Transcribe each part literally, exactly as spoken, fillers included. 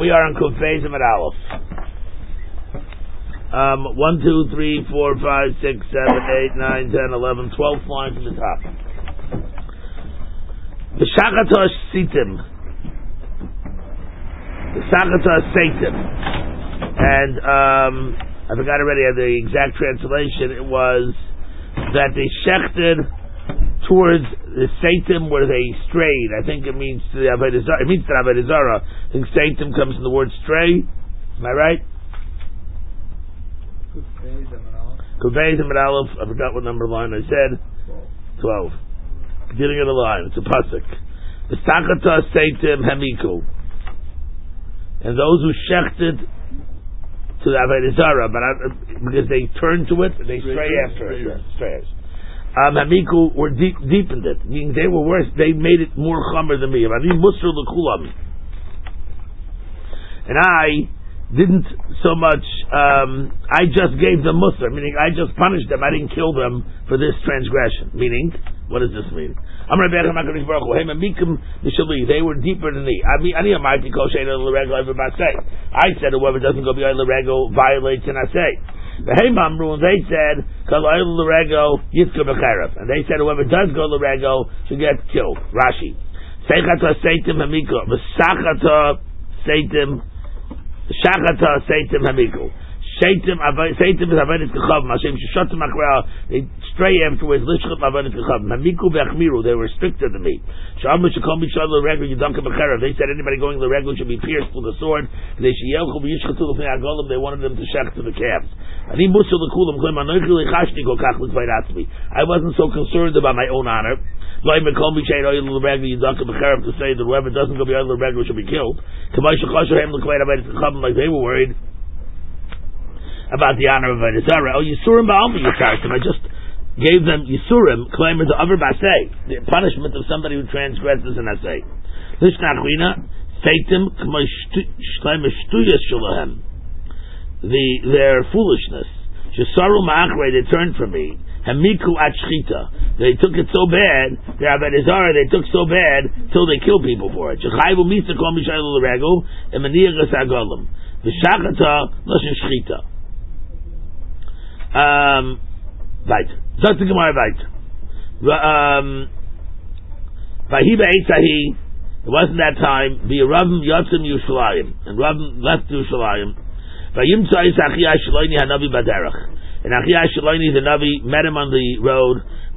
We are on Kuf Beis Amud Aleph. Um, one, two, three, four, five, six, seven, eight, nine, ten, eleven, twelve lines from the top. The Shachatosh Sitim. The Shachatosh Sitim. And um, I forgot already the exact translation. It was that they shechted towards the Satan where they strayed. I think it means to the Avodah Zarah. It means to the Avodah Zarah. I think Satan comes from the word stray. Am I right? Kuf Beis Amud Aleph. I forgot what number line I said. Twelve. Beginning of the line. It's a pasuk. The Sakata Satan Hamiku. And those who shechted to the Avodah Zarah, but I, because they turn to it, they stray after it. Stray. Um, Hamiku were deep, deepened it, meaning they were worse. They made it more chomer than me. And I didn't so much. Um, I just gave them musr, meaning I just punished them. I didn't kill them for this transgression. Meaning, what does this mean? They were deeper than me. I mean, I said whoever doesn't go beyond the rego violates an asay. The Heimamru, and they said, and they said whoever does go Lorego should get killed. Rashi. Seichata Seitim Hamiku. V'sachata Seitim Shachata Seitim Hamiku. Seitim Seitim is Avodas Kechavim. Hashem Sheshotim Akra. They stray afterwards. Lishchot Avodas Kechavim. Hamiku V'achmiru. They were stricter than me. Sha'amu Shekom B'Shad Lorego Yudonka B'Cherav. They said anybody going Lorego should be pierced with a sword. They Sheyelchu B'Yishchatu L'fnei Agolim. They wanted them to shech to the calves. I wasn't so concerned about my own honor. To say that whoever doesn't go beyond the regular should be killed. Like they were worried about the honor of Avodah Zarah. Oh, Yisurim Ba'alma Yikartim. I just gave them Yisurim, claiming the Avar Basei, the punishment of somebody who transgresses an Asay. Lishnachwina, Seitim, K'may Shulahem. The their foolishness. Shesaru ma'achre, they turned from me. Hamiku at shchita. They took it so bad. The Avodah Zarah they took so bad till they killed people for it. Shechayvu misa kol mishayil l'rego emaniyas agolim. V'shachata loshen shchita. Um, right. Zot the Gemara right. Um, Vahi be'etzahi. It wasn't that time. V'Ravim yotzim Yushalayim, and Ravim left Yushalayim. And Achiyah Shiloni, the Navi, met him on the road.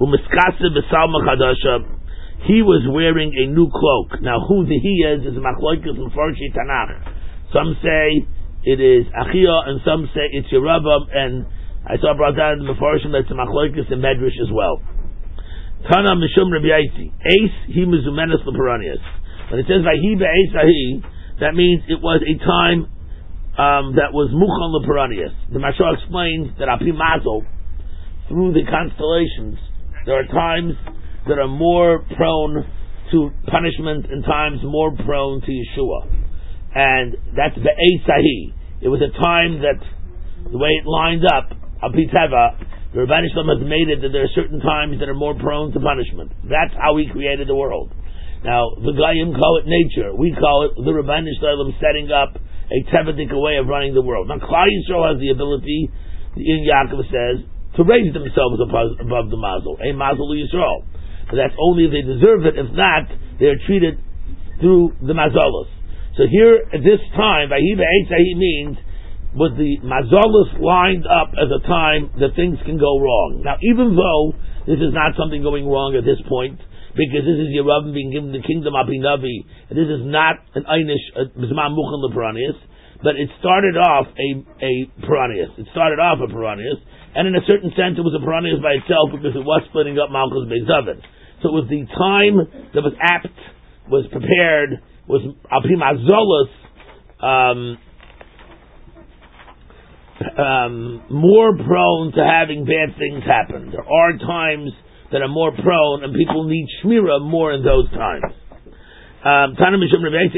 He was wearing a new cloak. Now, who the he is is Machloikas and Farshi Tanakh. Some say it is Achiyah, and some say it's Yerubam, and I saw brought down in the Mefarshim that's Machloikas and Medrash as well. Tana Mishum Rabbi Yaisi. Ace, he Mizumenes Leperanias. When it says Vahi Be'esahi, that means it was a time Um, that was Muchan Leperanias. The Mashal explains that Api Mazel, through the constellations, there are times that are more prone to punishment and times more prone to Yeshua. And that's the Eisahi. It was a time that, the way it lined up, Api Teva, the Rebbeinu Shalom has made it that there are certain times that are more prone to punishment. That's how he created the world. Now, the Goyim call it nature. We call it the Rebbeinu Shalom setting up a tevedik way of running the world. Now, Klal Yisrael has the ability, the In Yaakov says, to raise themselves above, above the mazel. A mazel Yisrael. But that's only if they deserve it. If not, they are treated through the mazalos. So here, at this time, Vahi Be'etzahi means, was the mazalos lined up as a time that things can go wrong. Now, even though this is not something going wrong at this point, because this is Yerubim being given the kingdom Api Navi, and this is not an Einish B'zman Muchan Leperanias, but it started off a a Peranias. It started off a Peranias, and in a certain sense it was a Peranias by itself because it was splitting up Malchus Beis David. So it was the time that was apt, was prepared, was Api Mazolos, um, um, more prone to having bad things happen. There are times that are more prone, and people need shmira more in those times. Um, so we're going to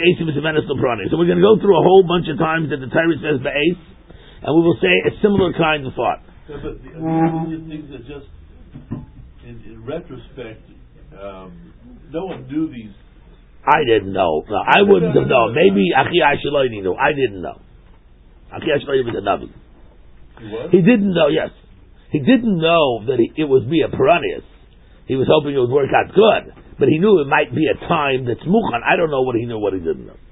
go through a whole bunch of times that the Torah says ba'es, and we will say a similar kind of thought. Yeah, but the, uh, these things are just, in, in retrospect, um, no one knew these I didn't know. No, I wouldn't have known. Maybe Achi Ashiloni knew. I didn't know. Achi Ashiloni was a Navi. He was? He didn't know, yes. He didn't know that he, it would be a Piranhas. He was hoping it would work out good. But he knew it might be a time that's Mukhan. I don't know what he knew, what he didn't know.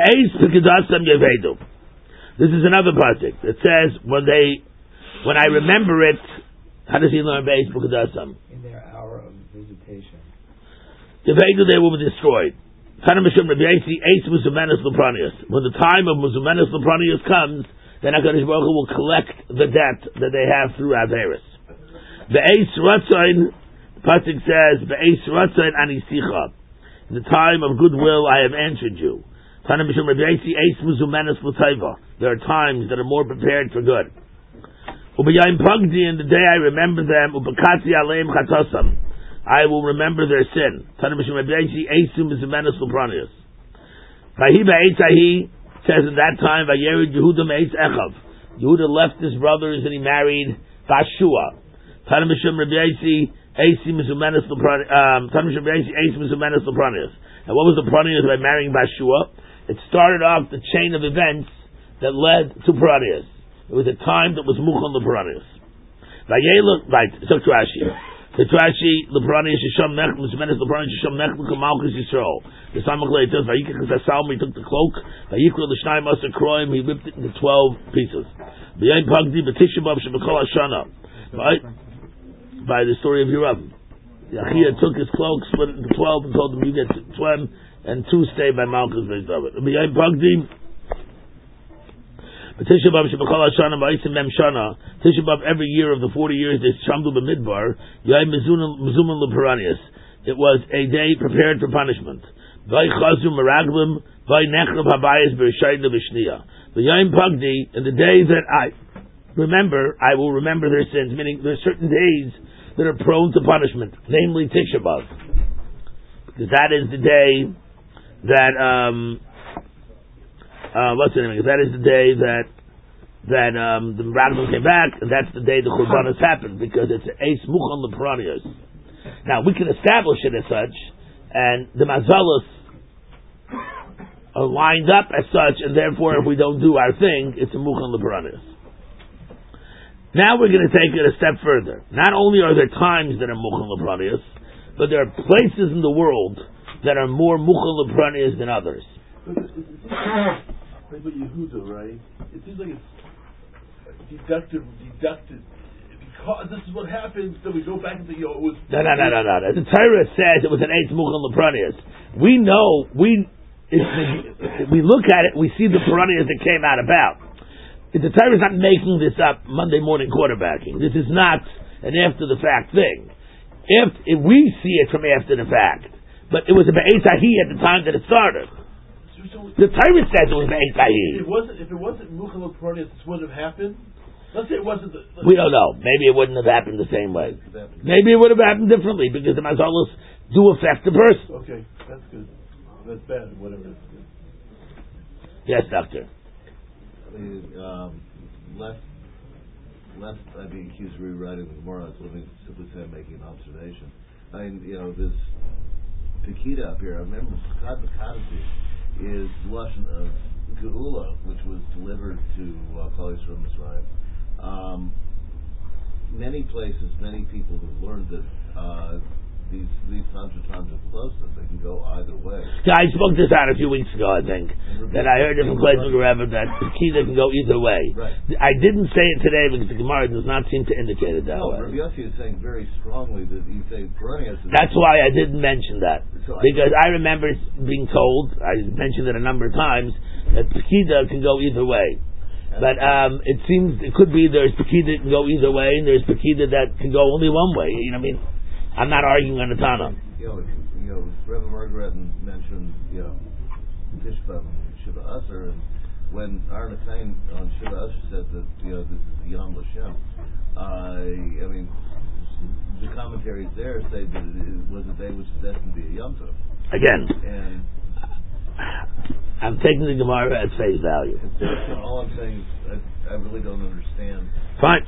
This is another pasuk that says, when they, when I remember it, how does he learn Be'ez Pukadasam? In their hour of visitation. The Vedu they will be destroyed. When the time of Muzumenes Lepranius comes, then HaKadosh Baruch Hu will collect the debt that they have through Averis. Be'ez Ratzain, the pasuk says, Be'ez Ratzain Anisicha. In the time of goodwill I have answered you. There are times that are more prepared for good. In the day I remember them, I will remember their sin. Says in that time, Yehuda left his brothers and he married Bashua. Um, and what was the Pranias by marrying Bashua? It started off the chain of events that led to Pranias. It was a time that was Mukhon the Pranias. Right, so Rashi. The Rashi, the Pranias Shisham Mech, Muzumenes the Pranias Shisham Mech, Lukamalchus Yisrael. The Samachle it says, Vayikach Zasalmi took the cloak, Vayikra the Shnai Masa Kroim, he ripped it into twelve pieces. V'yay Pagdi, B'tishabab Shebekol Hashana. By the story of Yeravim. Yachia took his cloak, split it into twelve, and told him, you get twelve, and two stay by Malchus Beis David. V'yay Pagdi, Tishabab Shebekol Hashana Ma'isim Mem Shana. Tishabab every year of the forty years they shamdu b'midbar. Yai Mezuman Leperanius. It was a day prepared for punishment. Vay Chazu Meraglim. Vay Nechleb Habayis B'Rishayna B'Shniya. The Yom Pagdi, in the day that I remember, I will remember their sins. Meaning there are certain days that are prone to punishment, namely Tishabab, because that is the day that. Um, Uh, what's the name? That is the day that that um, the Rambam came back, and that's the day the Churbanos happened, because it's Eis Muchon Lepranios. Now we can establish it as such, and the Mazalos are lined up as such, and therefore, if we don't do our thing, it's a Muchon Lepranios. Now we're going to take it a step further. Not only are there times that are Muchon Lepranios, but there are places in the world that are more Muchon Lepranios than others. Like with Yehuda, right? It seems like it's deductive, deducted. Because this is what happens, then we go back and say, yo, it was... No, no, no, no, no. The Torah says it was an Eitz Muchon Lepranius. We know, we it's, we look at it, we see the Piranias that came out about. The Torah is not making this up Monday morning quarterbacking. This is not an after-the-fact thing. If, if we see it from after the fact, but it was a Be'ez Ahi at the time that it started. The Torah says it was Be'ez Ahi. If it wasn't, if it wasn't Muchon Lepranius, this wouldn't have happened. Let's say it wasn't. The, we don't know. Maybe it wouldn't have happened the same way. Maybe it would have happened differently, because the mazalos do affect the person. Okay, that's good. That's bad. Whatever. It's good. Yes, doctor. The, um, left, left. I being accused of rewriting the Gemara. I was living simply saying, making an observation. I mean, you know, this Pekida up here. I remember Pekad Bekadati is Lashon of Geula, which was delivered to uh, Kol Yisrael Mitzrayim. Um, many places, many people have learned that uh, these these times are times of closeness. They can go either way. Yeah, I spoke this out a few weeks ago, I think. That I heard different places wherever that Pekida can go either way. Right. I didn't say it today because the Gemara does not seem to indicate it that no, way. Rabbi Yossi is saying very strongly that you say Peronius. That's why I didn't mention that. So because I, I remember being told, I mentioned it a number of times, that Pekida can go either way. But um, it seems, it could be there's Pekida that can go either way, and there's Pekida that can go only one way. You know what I mean? I'm not arguing on the Tana. You know, you know, Rebbe Margaret mentioned, you know, Tishba and Shiva Asher, and when Aaron Hatain on Shiva Asher said that, you know, this is Yom Lashem, uh, I mean, the commentaries there say that it was a day which is destined to be a Yom Tov. Again. And I'm taking the Gemara at face value. So all I'm saying is I, I really don't understand. Fine.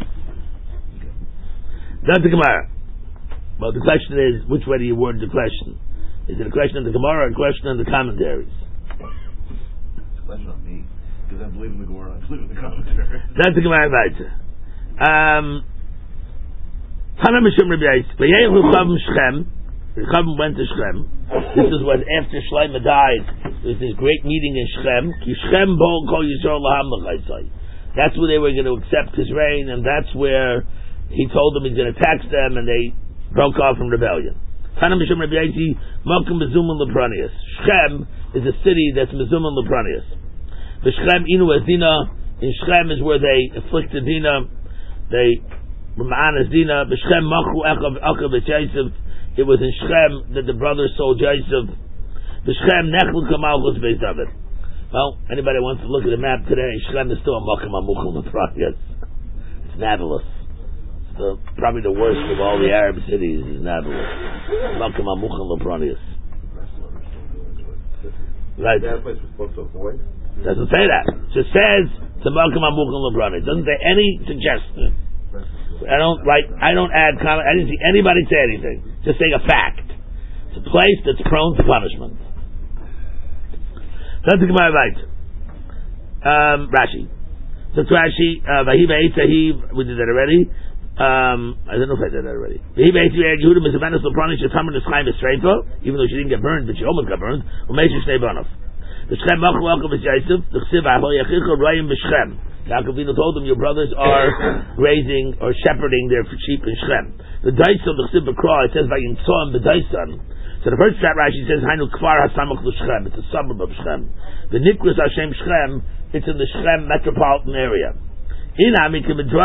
That's the Gemara. Well, the question is, which way do you word the question? Is it a question of the Gemara or a question of the commentaries? It's a question on me because I believe in the Gemara. I believe in the commentary. That's the Gemara Vaitzer. Um, Tana Mishum Rabbi Yisrael. V'yehu Chavim Shechem. Chavim went to Shechem. This is when after Shlomo died, there was this great meeting in Shechem. Ki Shechem Bo Kol Yisrael Laham L'Chaisai. That's where they were going to accept his reign, and that's where he told them he's going to tax them, and they broke off from rebellion. Tana Mishum Rabbi Yisrael. Malkum Mezuman Lepranius. Shechem is a city that's Mezuman Lepranius. The Shechem Inu Azina. In Shechem is where they afflicted Dina. They Ma'anas Dina. B'Shechem Machu Echav Echav Yosef. It was in Shechem that the brothers sold Yosef. B'Shechem Nechlu Kamalchus Beis David. Well, anybody wants to look at the map today, Shechem is still a Makom HaMuchel Mepranius. It's Nablus. It's the, probably the worst of all the Arab cities is Nablus. Makom HaMuchel Mepranius. Right. That place was supposed to avoid? Doesn't say that. It just says it's a Makom HaMuchel Mepranius. Doesn't say any suggestion. I don't like. I don't add comment. I didn't see anybody say anything. Just saying a fact. It's a place that's prone to punishment. That's the Gemara right. Um, Rashi. So Rashi, Vahiba Eitzahi, we did that already. Um, I don't know if I did that already. Vahiba Eitzahi, Yehuda Mizavanus Lopranish, Shatamar Nischaim Esreifa, even though she didn't get burned, but she almost got burned. Umesha Shnei Banov. The Shechem Machu Elkav Yosef, the Chsiv Ahoy Yachicha Royim B'Shechem. Yaakov Avinu told them, your brothers are grazing or shepherding their sheep in Shechem. The Daisa of the Chsiv B'Kra, it says Vayimtzoam B'Daisan. So the first chat Rashi says Hainu Kfar HaSamach L'Shechem. It's a suburb of Shechem. The Nikras Hashem Shechem. It's in the Shechem metropolitan area. Either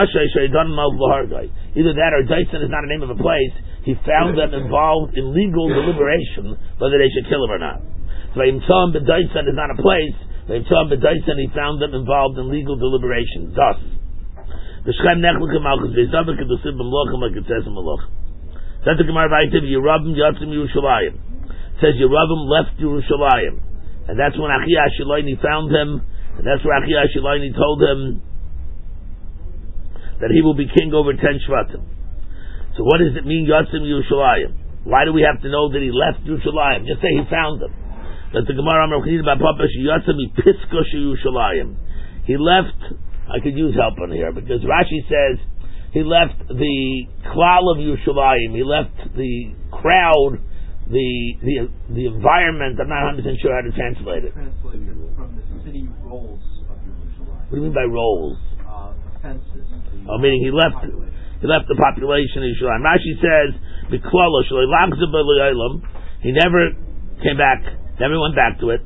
that or Dyson is not a name of a place. He found them involved in legal deliberation whether they should kill him or not. So Vayimtzoam B'Daisan is not a place. Vayimtzoam B'Daisan, he found them involved in legal deliberation. Thus, the Shechem Nechlik Malchus V'Zavik and the Sib B'Mlochim, like it says in Malach. That's the Gemara Vaytiv, Yerubim Yatzim Yerushalayim. It says Yerubim left Yerushalayim. And that's when Achia Shiloini found him, and that's where Achia Shiloini told him that he will be king over ten Shvatim. So what does it mean, Yatzim Yerushalayim? Why do we have to know that he left Yerushalayim? Just say he found him. That the Gemara Amar Chidid Ba'Papa Yatzim Piska Yerushalayim. He left, I could use help on here, because Rashi says, he left the klal of Yerushalayim. He left the crowd, the the the environment. I'm not one hundred percent sure how to translate it. Translated from the city roles of Yerushalayim. What do you mean by roles? Uh, offenses. Oh, meaning he left he left the population of Yerushalayim. Rashi says the klal he never came back, never went back to it.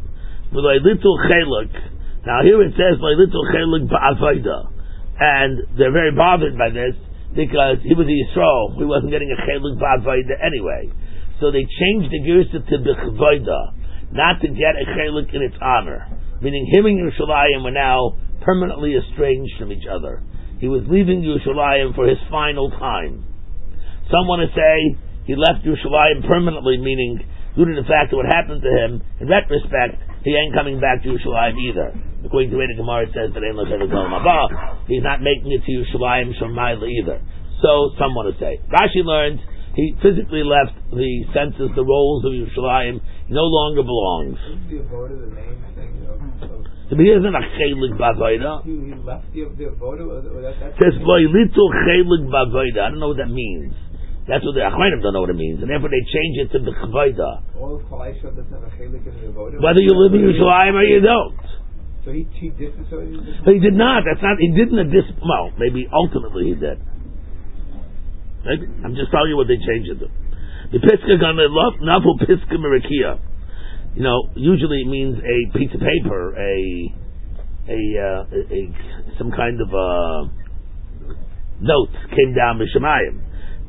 Now here it says little chelik ba'avoda. And they're very bothered by this because he was a Yisrael. He wasn't getting a chelik ba'avoda anyway. So they changed the girsa to b'chavoda, not to get a chelik in its honor. Meaning him and Yerushalayim were now permanently estranged from each other. He was leaving Yerushalayim for his final time. Some want to say he left Yerushalayim permanently, meaning due to the fact of what happened to him, in retrospect, he ain't coming back to Yerushalayim either. According to the Gemara, it says that he's not making it to Yerushalayim Shemaila either. So some want to say. Rashi learned he physically left the census, the rolls of Yerushalayim. He no longer belongs. Is the avoda the main thing of, of He isn't a chelik b'avoda. He, he left the, the avoda? Or, or that, It says little chelik b'avoda. I don't know what that means. That's what the Achronim don't know what it means, and therefore they change it to b'chavoda. All of Chalaisha doesn't have a chelik in the avoda? Whether you live in Yerushalayim or you don't. So he, he did so he But he did not. That's not. He didn't. A dis. Well, maybe ultimately he did. Maybe. I'm just telling you what they changed it to. The piska gonna love navel piska merakia. You know, usually it means a piece of paper, a a, uh, a, a some kind of a note came down b'shemayim.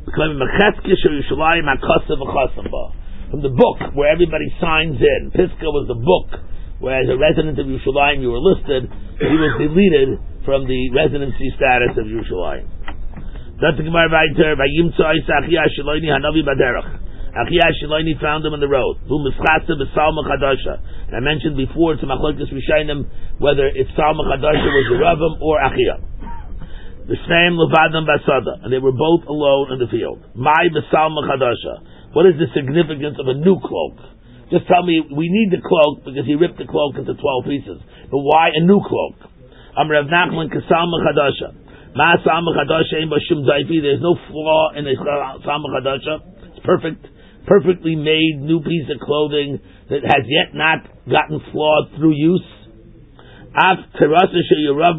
From the book where everybody signs in. Piska was the book. Whereas a resident of Yerushalayim, you were listed, he was deleted from the residency status of Yerushalayim. That's the Gemara Vayter. Vayimtzoi Achia Shiloini Hanavi Baderach. Achia Shiloini found him on the road. Who mischasa b'Salma Chadasha. And I mentioned before to Machlokes Rishayim whether it's Salma Chadasha was Yeravim or Achia. V'shneim levadam basada, and they were both alone in the field. My besalma chadasha. What is the significance of a new cloak? Just tell me, we need the cloak because he ripped the cloak into twelve pieces. But why a new cloak? Am Rav Nachman kasalma chadasha. Ma salma chadasha ein b'shum daifi. There's no flaw in the salma chadasha. It's perfect, perfectly made new piece of clothing that has yet not gotten flawed through use. His Torah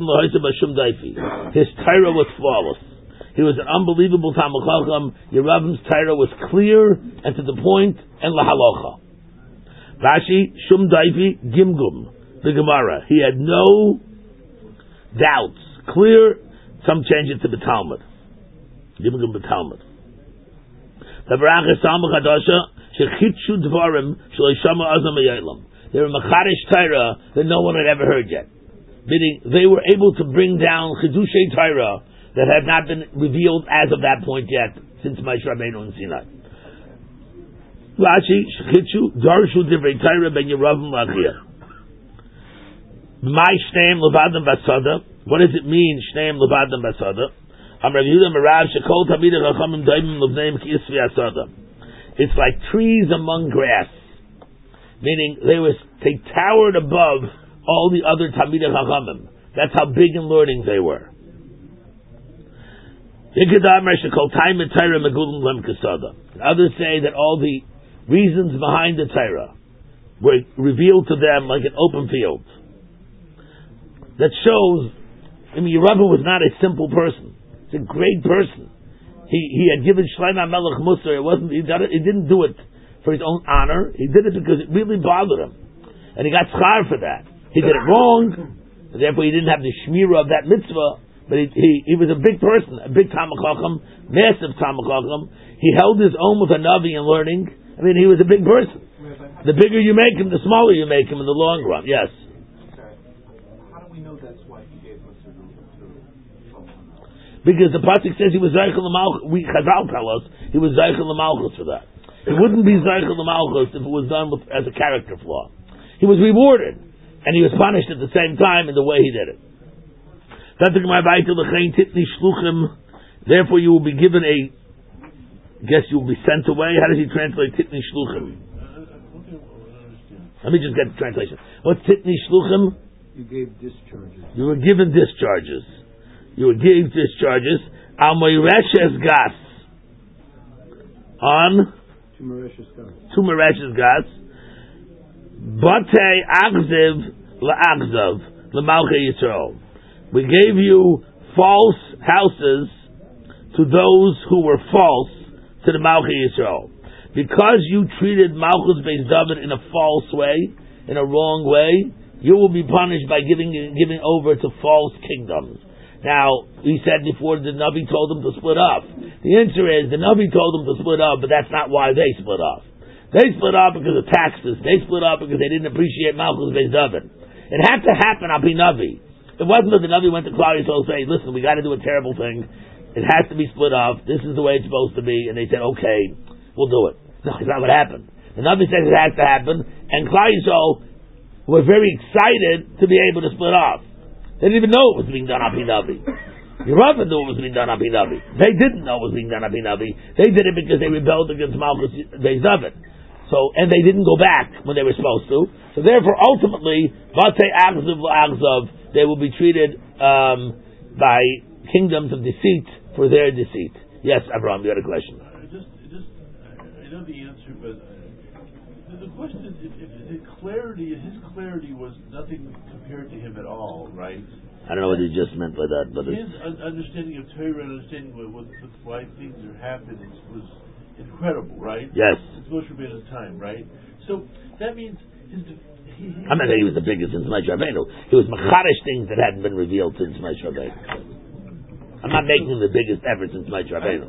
was flawless. He was an unbelievable Talmid Chacham. Yeravim's Torah was clear and to the point and lahalocha. Rashi, Shum Daifi, Gimgum, the Gemara. He had no doubts. Clear, some change it to the Talmud. Gimgum the Talmud. The Barach Salma Chadasha, Shechitshu Dvarim, Shloishama Azam Yalam. They were Machadish Torah that no one had ever heard yet. Meaning, they were able to bring down Chidushay Torah that had not been revealed as of that point yet, since Moshe Rabbeinu in Sinai. Rashi, Shechitshu, Darshu Divrei Torah ben Yeravim Lachia. My Shneim Levadam Basada. What does it mean, Shneim Levadam Basada? Am Rav Yehuda Merav Shekol Tamid Chachamim Daimim Levneim Kisvi Asada. It's like trees among grass. Meaning they was they towered above all the other Talmidei Chachamim. That's how big in learning they were. Others say that all the reasons behind the Torah were revealed to them like an open field. That shows, I mean, Yeravim was not a simple person. He's a great person. He he had given Shlomo Melech Musar. It wasn't he, did it, he didn't do it for his own honor. He did it because it really bothered him. And he got schar for that. He did it wrong, and therefore he didn't have the shmira of that mitzvah, but he, he, he was a big person, a big Talmid Chacham, massive Talmid Chacham. He held his own with a Navi in learning. I mean, he was a big person. The bigger you make him, the smaller you make him in the long run. Yes. How do we know that's why he gave us a Because the pasuk says he was Zaychel L'Malchus. We Chazal tell us he was Zaychel L'Malchus for that. It wouldn't be Zaychel L'Malchus if it was done with, as a character flaw. He was rewarded, and he was punished at the same time in the way he did it. Therefore, you will be given a. Guess you will be sent away. How does he translate Titni Shluchim? Let me just get the translation. What's Titni Shluchim? You gave discharges. You were given discharges. You were given discharges. Al Moireshes Gas. On. To Mauritius Gas. To Mauritius Gas. Bate Achziv La'achzav L'Malchei Yisrael. We gave you false houses to those who were false to the Malchei Yisrael. Because you treated Malchus Beis David in a false way, in a wrong way, you will be punished by giving giving over to false kingdoms. Now, we said before the Navi told them to split up. The answer is, the Navi told them to split up, but that's not why they split up. They split up because of taxes. They split up because they didn't appreciate Malchus Beis David. It had to happen, I'll be Navi. It wasn't that the Navi went to Klal Yisrael saying, listen, we got to do a terrible thing. It has to be split up. This is the way it's supposed to be. And they said, okay, we'll do it. No, it's not what happened. The Navi says it has to happen. And Klal Yisrael were very excited to be able to split off. They didn't even know it was being done on Navi. Yeravim knew it was being done on Navi. They didn't know it was being done on Navi. They did it because they rebelled against Malchus Beis David. So, and they didn't go back when they were supposed to. So therefore, ultimately, Vatei Achzav L'Achzav, they will be treated um, by kingdoms of deceit for their deceit. Yes, Abraham, you had a question. I just, just, I know the answer, but uh, the question is, if, if the clarity, his clarity was nothing compared to him at all, right? I don't know what you just meant by that, but his un- understanding of Torah and understanding what, what, why things are happening was incredible, right? Yes. It's Moshe Rabbeinu's time, right? So that means his. He, he, I'm not saying he was the biggest since Moshe Rabbeinu. He was machadish things that hadn't been revealed since Moshe Rabbeinu. I'm not making him the biggest ever since Moshe Rabbeinu.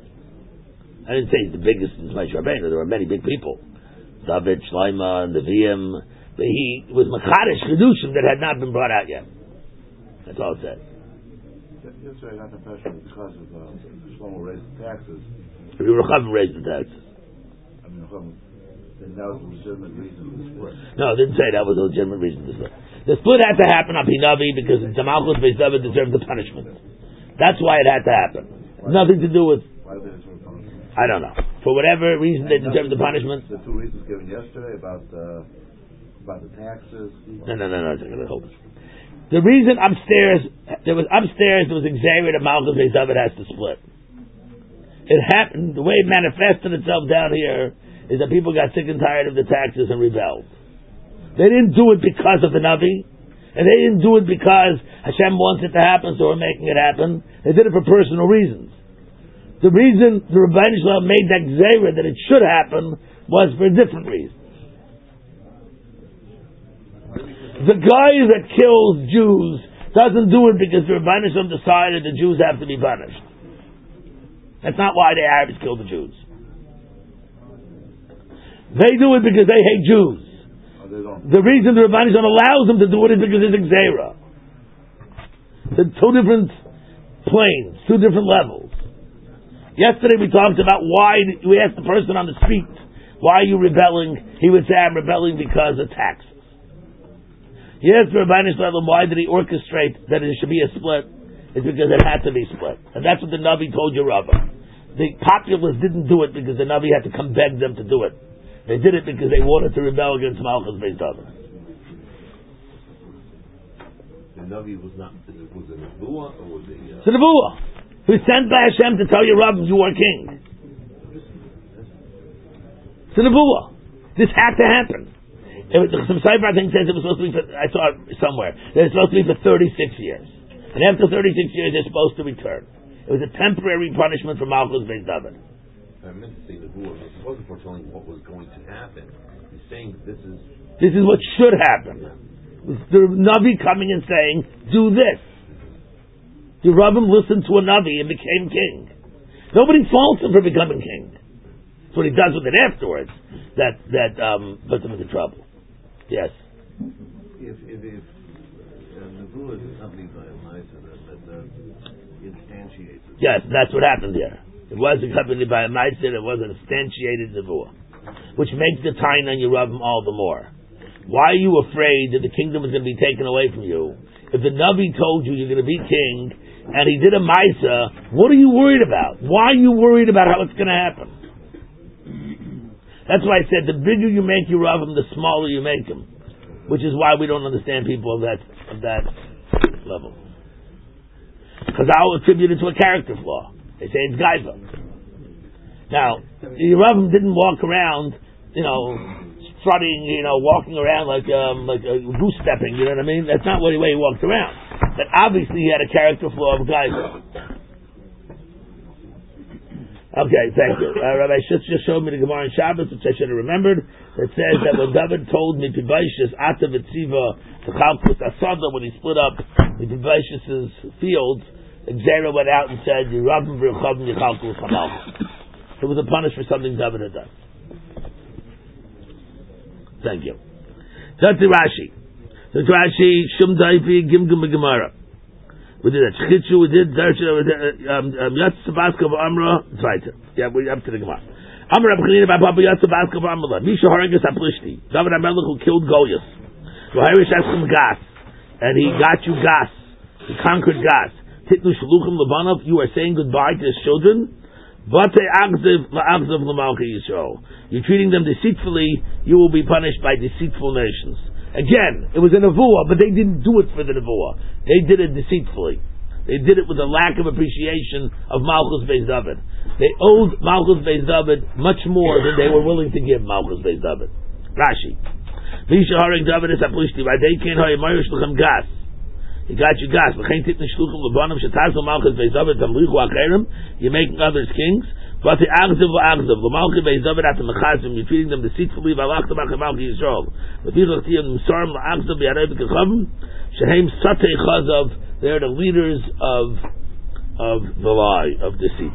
I didn't say he's the biggest since Moshe Rabbeinu. There were many big people, David, Shlomo, and Nevi'im. But he was machadish chedushim that had not been brought out yet. That's all it said. Yesterday I got the impression because of uh, Shlomo raised the taxes. Rechavim raised the taxes. I mean, and that was a legitimate reason to split. No, it didn't say that was a legitimate reason to split. The split had to happen on Navi because the Malchus Beis David deserved the punishment. That's why it had to happen. Nothing to do with. Why did they determine punishment? I don't know. For whatever reason, they determined the punishment. The two reasons given yesterday about uh, about the taxes. No, no, no, no. Hold on. The reason upstairs, there was upstairs, there was Xavier that Malchus Beis David has to split. It happened, the way it manifested itself down here is that people got sick and tired of the taxes and rebelled. They didn't do it because of the Navi, and they didn't do it because Hashem wants it to happen, so we're making it happen. They did it for personal reasons. The reason the Rebbeinu Shalom made that Xavier that it should happen was for a different reason. The guy that kills Jews doesn't do it because the Rebbeinu Shalom decided the Jews have to be punished. That's not why the Arabs killed the Jews. They do it because they hate Jews. Oh, they don't. The reason the Rebbeinu Shalom allows them to do it is because it's Xera. It's two different planes, two different levels. Yesterday we talked about why, we asked the person on the street, why are you rebelling? He would say, I'm rebelling because of taxes. Yes, the Rebbeinu Shalom, why did he orchestrate that it should be a split? It's because it had to be split. And that's what the Navi told Yerubim. The populace didn't do it because the Navi had to come beg them to do it. They did it because they wanted to rebel against Malchus Beis David. The Navi was not, was it Nebuah or was it... Uh, it's a Nebuah. Who was sent by Hashem to tell Yerubim, you are king. It's a Nebuah. This had to happen. It was, some Sefer I think says it was supposed to be for, I saw it somewhere, that it's supposed to be for thirty-six years. And after thirty-six years, they're supposed to return. It was a temporary punishment for Malchus Beis David. I meant to say the Nebuah. It wasn't foretelling what was going to happen. He's saying this is... This is what should happen. The Navi coming and saying, do this. The Rabbim listened to a Navi and became king. Nobody faults him for becoming king. That's what he does with it afterwards that, that um, puts him into trouble. Yes. If if, if uh, Nebuah is accompanied by a Maisa that, that uh, instantiates it. Yes, that's what happened here. It was accompanied by a Maisa, it was an instantiated Nebuah, which makes the Tain on Yerubim all the more. Why are you afraid that the kingdom is going to be taken away from you? If the Navi told you you're going to be king, and he did a Maisa, what are you worried about? Why are you worried about how it's going to happen? That's why I said the bigger you make Yerubim, the smaller you make them, which is why we don't understand people of that of that level. Because I'll attribute it to a character flaw. They say it's Gaiva. Now, Yerubim didn't walk around, you know, strutting, you know, walking around like um, like uh, goose stepping. You know what I mean? That's not the way he walked around. But obviously, he had a character flaw of Gaiva. Okay, thank you. Uh, Rabbi Schutz just showed me the Gemara in Shabbos, which I should have remembered. It says that when David told me Pibaishas Ata V'Tziva to Chalkus Asada, when he split up Pibaishas' fields, Xera went out and said, Yerubim v'Rechavim Yechalkus Hamalchus. It was a punish for something David had done. Thank you. That's Rashi. That's Rashi, Shum Daifi, Gimgum Gemara. We did that. Chitzu, we did Darshan, we did Yatz Sabaska of Amra, Zweite. Yeah, we're up to the Gemara. Amra Abchanina by Papa Yatz Sabaska of Amra. Misha Haragas Aplishti. David HaMelech who killed Goliath. Rohirish Eskim Gas. And he got you Gas. He conquered Gas. Titnu Shaluchim Lebanov, you are saying goodbye to his children. Vate Agziv La'agziv L'Malchi Yisrael. You're treating them deceitfully, you will be punished by deceitful nations. Again, it was a nevuah, but they didn't do it for the nevuah. They did it deceitfully. They did it with a lack of appreciation of Malchus Beis David. They owed Malchus Beis David much more than they were willing to give Malchus Beis David. Rashi. Misha Haring David is Aplishti. By they can't hire Marish Lechem Gas. He got you gas. L'chein titn shluchim lebanim shetazel Malchus Beis David tamlichu acherim. You're making others kings. But the agziv v'agziv l'malchus Beis David at the mechazim. You're treating them deceitfully. V'alachta b'achem Malchi Yisrael. L'fichach tiyam misarim l'agziv b'yarei b'kechavim. Shehem satei chazav. They're the leaders of of the lie, of deceit.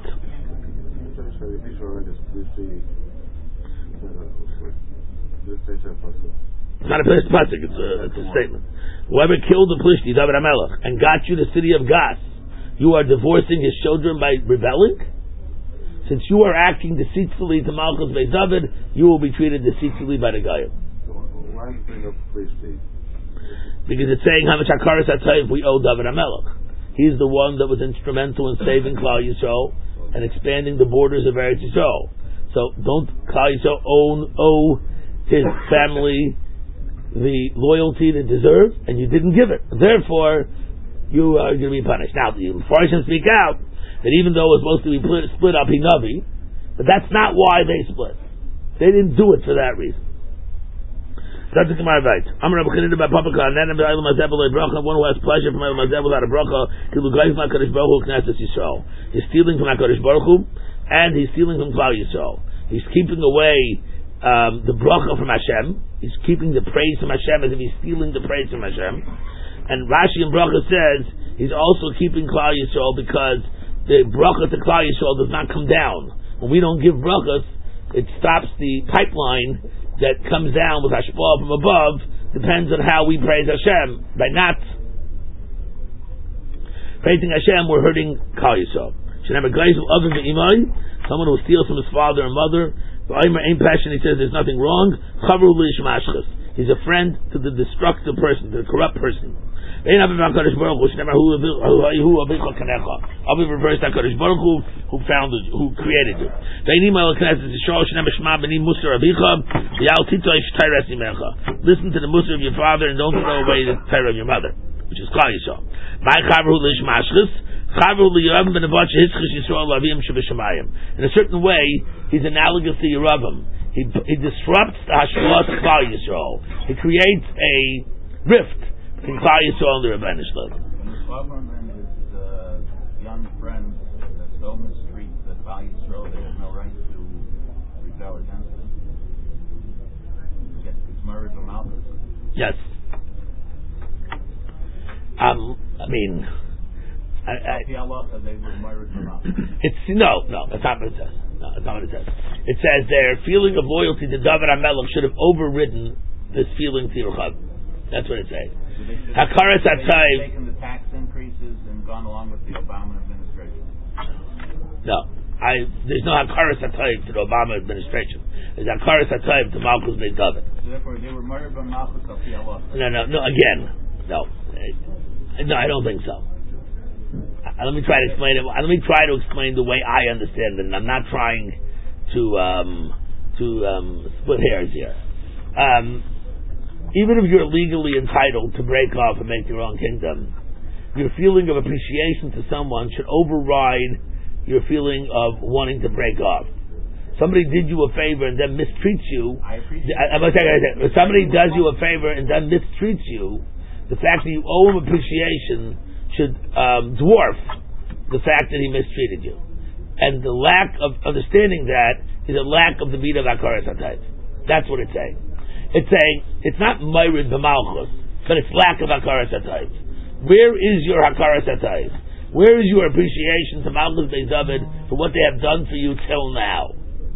It's not a first pasuk, it's a, it's a statement. Whoever killed the Plishti, David HaMelech, and got you the city of Gas, you are divorcing his children by rebelling? Since you are acting deceitfully to Malchus Beis David, you will be treated deceitfully by the Goyim. Why do you bring up Plishti? Because it's saying how much Hakaras Hatayv we owe David HaMelech. he's the one that was instrumental in saving Klal Yisrael and expanding the borders of Eretz Yisrael. So don't Klal Yisrael own, owe his family the loyalty they deserve, and you didn't give it. Therefore, you are going to be punished. Now, the Mepharshim speak out that even though it was supposed to be split, split up Hinavi, but that's not why they split. They didn't do it for that reason. That's the Gemara writes. Amar Rabbi Chanina bar Papa Kahanan and Elam Hazeh b'lei bracha. One who has pleasure from Elam Hazeh without a bracha, kilu gayif ma'Kadosh Baruch Hu Knesset Yisrael. He's stealing from HaKadosh Baruch Hu, and he's stealing from Klal Yisrael. He's keeping away um, the bracha from Hashem. He's keeping the praise from Hashem as if he's stealing the praise from Hashem. And Rashi in bracha says he's also keeping Klal Yisrael because the bracha to Klal Yisrael does not come down. When we don't give brachas, it stops the pipeline that comes down with hashpah from above. Depends on how we praise Hashem. By not praising Hashem, we're hurting Klal Yisrael. Someone who steals from his father and mother, ain't passion, he says there's nothing wrong. He's a friend to the destructive person, to the corrupt person. Aviv refers to HaKadosh Baruch Hu, who founded, who created you. Listen to the musar of your father and don't throw away the Torah of your mother, which is Klal Yisrael. In a certain way, he's analogous to Yerubim. He, he disrupts the Hashkalah to Klal Yisrael. He creates a rift in Klal Yisrael and the Rebbeinu Shlom. When the Chacham and his uh, young friends that so mistreat the Klal Yisrael, they have no right to rebel against it. It's married to Malchus. Yes. Um, I mean, I, I, the Allah said they were married to Malchus. It's no, no, that's not what it says. No, that's not what it says. It says their feeling of loyalty to David HaMelech should have overridden this feeling to Yerucham. That's what it says. Hakaras Atayv. Taken the tax increases and gone along with the Obama administration. No, I. There's no Hakaras Atayv to the Obama administration. There's Hakaras Atayv to Malchus Beit David. So therefore, they were murdered by Malchus of the Allah. No, no, no. Again, no, no. I don't think so. Uh, let me try to explain it. Uh, let me try to explain the way I understand it. And I'm not trying to um, to um, split hairs here. Um, Even if you're legally entitled to break off and make your own kingdom, your feeling of appreciation to someone should override your feeling of wanting to break off. Somebody did you a favor and then mistreats you. I appreciate I, I'm gonna say, if somebody does you a favor and then mistreats you, the fact that you owe him appreciation should um, dwarf the fact that he mistreated you. And the lack of understanding that is a lack of the beat of Hakaras Hatayv. That's what it's saying. It's saying, it's not Myrid b'Malchus, but it's lack of Hakaras Hatayv. Where is your Hakaras Hatayv? Where is your appreciation to Malchus Beit David for what they have done for you till now?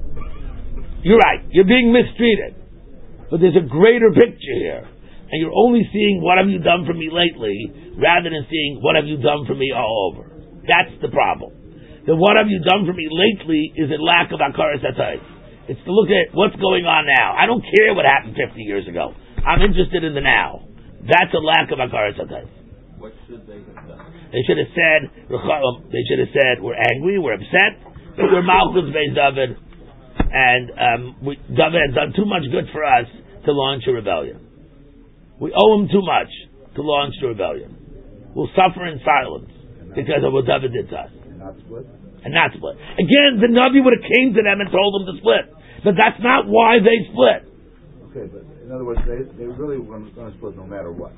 You're right, you're being mistreated. But there's a greater picture here. And you're only seeing what have you done for me lately, rather than seeing what have you done for me all over. That's the problem. The what have you done for me lately is a lack of Hakaras Hatayv. It's to look at what's going on now. I don't care what happened fifty years ago. I'm interested in the now. That's a lack of Hakaras Hatayv. What should they have done? They should have said, they should have said, we're angry, we're upset, but we're Malchus Beit David, and um, we, David has done too much good for us to launch a rebellion. We owe him too much to launch the rebellion. We'll suffer in silence because of what David did to us. And not split? And not split. Again, the Navi would have came to them and told them to split. But that's not why they split. Okay, but in other words, they, they really were going to split no matter what.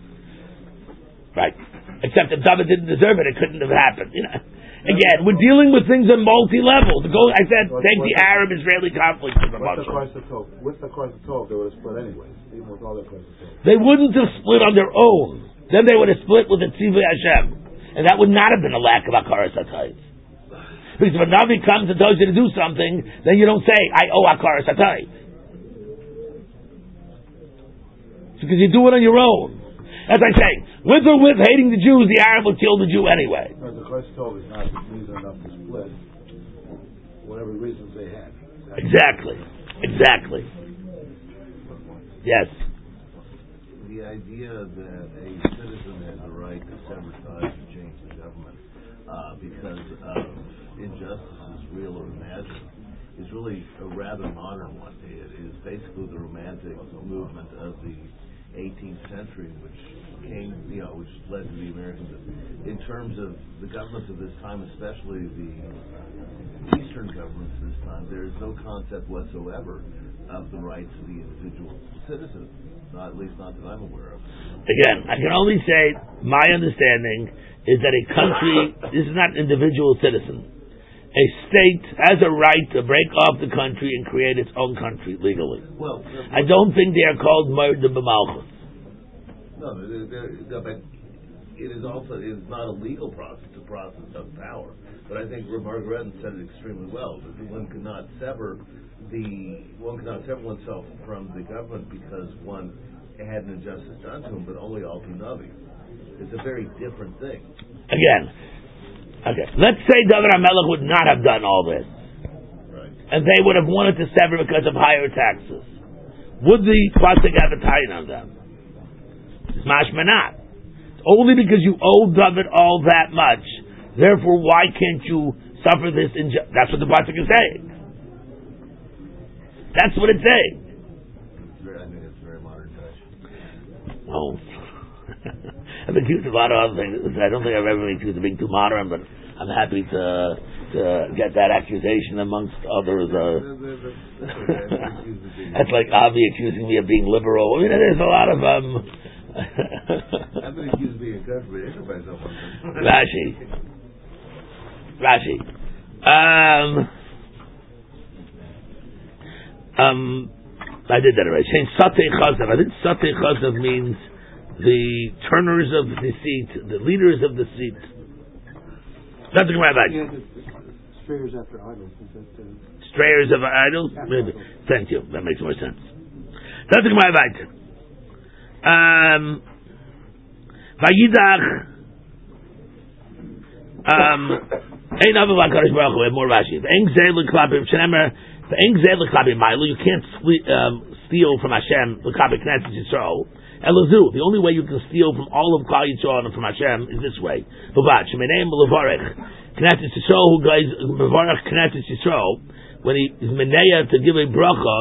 Right. Except if David didn't deserve it, it couldn't have happened. You know? Again, we're dealing with things on multi-levels. Go, I said, What's, take what's the Arab-Israeli conflict. What's the Christ of Tov? What's the Christ of Tov? They would have split anyways, even with all the Christ of Tov. They wouldn't have split on their own. Then they would have split with the Tzivui Hashem. And that would not have been a lack of Hakaras Hatayv. Because if a Navi comes and tells you to do something, then you don't say, I owe Hakaras Hatayv. It's because you do it on your own. As I say, with or with hating the Jews, the Arab would kill the Jew anyway. No, the Christ told is not reason enough to split, whatever reasons they had. Exactly. Exactly. Yes. The idea that a citizen has a right to sever ties and change the government uh, because of injustices, real or imagined, is really a rather modern one. It is basically the Romantic movement of the eighteenth century, which came, you know, which led to the Americans. In terms of the governments of this time, especially the Eastern governments of this time, there is no concept whatsoever of the rights of the individual citizen. Not, at least not that I'm aware of. Again, I can only say my understanding is that a country, this is not an individual citizen. A state has a right to break off the country and create its own country legally. Well, I don't think they are called murder b'malchus. No, they're, they're, no, but it is also it is not a legal process, it's a process of power. But I think Margaret said it extremely well, that one cannot sever the one cannot sever oneself from the government because one had an injustice done to him, but only al pinavi. It's a very different thing. Again, okay. Let's say David HaMelech would not have done all this, right? And they would have wanted to sever because of higher taxes. Would the pasuk have a tie on them? It's mashma not. Only because you owe David all that much. Therefore, why can't you suffer this injustice? That's what the pasuk is saying. That's what it's saying. It's very, I think it's a very modern touch. Oh. I've been accused of a lot of other things. I don't think I've ever been accused of being too modern, but I'm happy to to get that accusation amongst others. Uh, that's like Avi accusing me of being liberal. I mean, there's a lot of um. I've been accused of being a country by someone. Rashi. Rashi. Um. Um. I did that already. Saying Satei Chazav. I think Satei Chazav means the turners of the seat, the leaders of the seat. That's the Gemara about. Yeah, strayers after idols. Is that, uh, Strayers of idols? Maybe. Thank you. That makes more sense. That's the Gemara about. Um, Vayidach. Um, Ein Ava V'Akadosh Baruch Hu. We have more Rashi. V'eng Zeh L'Klapim Shenemer. V'eng Zeh L'Klapim Ma'alu. You can't steal from Hashem L'Klapim Knesset Yisrael. Elazu, the only way you can steal from all of Klal Yisrael and from Hashem is this way. Bavad, Shemeneim Levarech, Knesset Yisrael, who guys Mevarech Knesset Yisrael, when he is Meneya to give a bracha,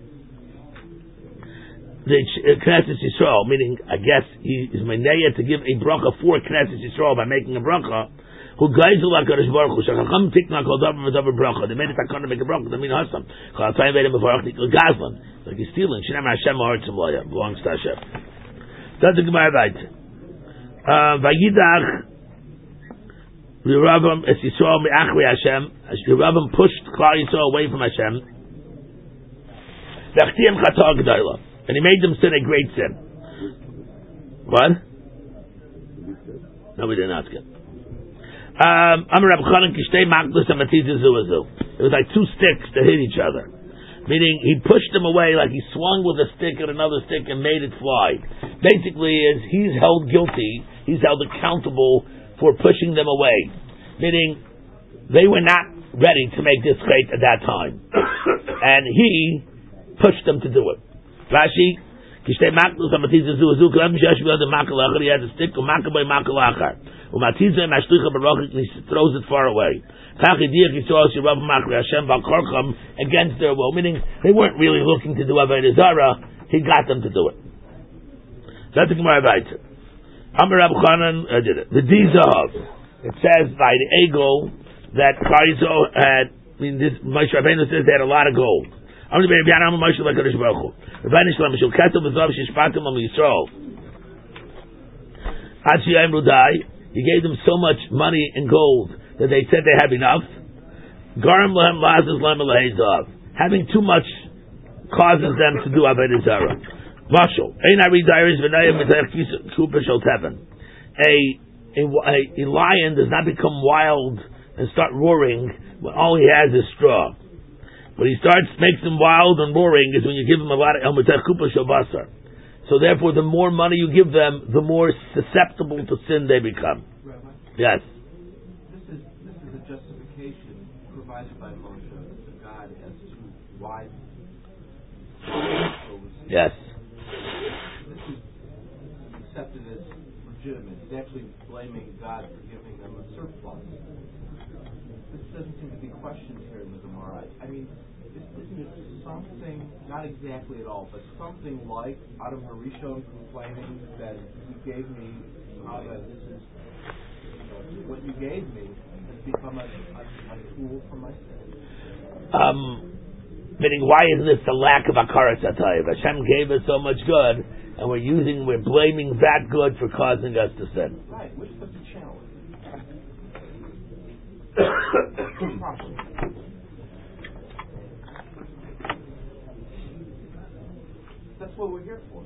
the Knesset Yisrael, meaning I guess he is Meneya to give a bracha for Knesset Yisrael by making a bracha. Who guys like Hakadosh Baruch Hu? Shachacham tikna kol davar v'davar bracha. They made it takana to make a bracha. They mean hasam. Chal tzayim v'edem mevarach nikol gazlan. Like he's stealing. Shinam Hashem ha'artzim loya. Belongs to Hashem. That's the Gemara right. Vayidach Yerubim es Yisrael me'achri Hashem. Yerubim pushed Klal Yisrael away from Hashem. V'achtiyem chata g'dayla. And he made them sin a great sin. What? No, we did not get. Um, it was like two sticks that hit each other. Meaning he pushed them away like he swung with a stick at another stick and made it fly. Basically, is he's held guilty, he's held accountable for pushing them away. Meaning they were not ready to make this crate at that time. And he pushed them to do it. Rashi, he had a stick, and he throws it far away. Against their will, meaning they weren't really looking to do Avodah Zarah, he got them to do it. That's the Gemara Vayter. Amar Rab Chanan did it. The Dizav, it says by the Egel that Klal had, I mean, this Moshe Rabbeinu says they had a lot of gold. Amar Rabbeinu Amar Moshe L'Kadosh Baruch Hu. Rabbeinu Shalom Mishul Ketel B'Zav Shishpatim Am Yisrael. Ad Shiyayim Rudai. He gave them so much money and gold that they said they have enough. Garam Lahem Lazes Lahem Lahezav. Having too much causes them to do Avodah Zarah. Mashal. Ein Ari Dairis V'Nayim Mitayach Kupa Shel Teven. A a lion does not become wild and start roaring when all he has is straw. When he starts, makes them wild and roaring is when you give him a lot of El Mitayach Kupa Shel Basar. So therefore, the more money you give them, the more susceptible to sin they become. Rabbi? Yes. This is this is a justification provided by Moshe to God as to why. Yes. This is accepted as legitimate. He's actually blaming God for giving them a surplus. This doesn't seem to be questioned here in the Gemara. I mean, isn't it something, not exactly at all, but something like Adam Harishon complaining that you gave me, Abba, this is uh, what you gave me has become a, a, a tool for my sin. Um, meaning, why is this the lack of Akaras Atayv? Hashem gave us so much good, and we're using, we're blaming that good for causing us to sin. Right, which was the challenge. That's what we're here for.